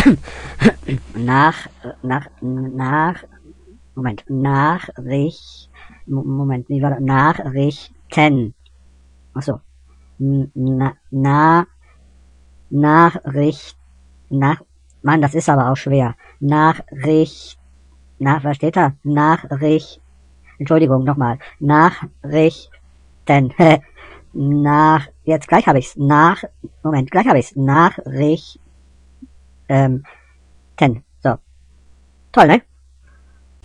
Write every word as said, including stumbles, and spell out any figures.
nach, nach, nach, Moment, Nachricht, Moment, wie war das? Nachrichten. Achso. Na, na, Nachricht, nach, Mann, das ist aber auch schwer. Nachricht, nach, was steht da? Nachricht, Entschuldigung, nochmal. Nachrichten. Nach, jetzt gleich habe ich's. Nach, Moment, gleich habe ich's. Nachrichten. Ähm, ten. So. Toll, ne?